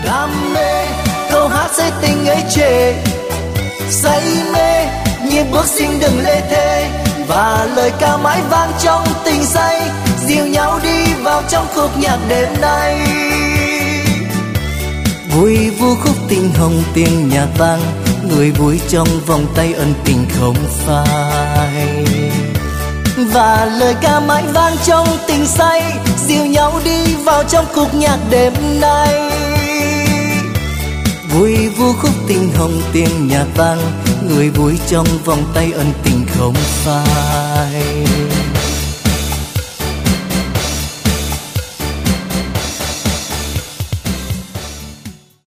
đam mê câu hát say tình ấy trề, say mê nhịp bước xinh đừng lê thê, và lời ca mãi vang trong tình say, dìu nhau đi vào trong khúc nhạc đêm nay. Vui vu khúc tình hồng tiếng nhạc vang, người vui trong vòng tay ân tình không phai. Và lời ca mãi vang trong tình say, dìu nhau đi vào trong khúc nhạc đêm nay. Vui vu khúc tình hồng tiếng nhạc vang, người vui trong vòng tay ân tình không phai.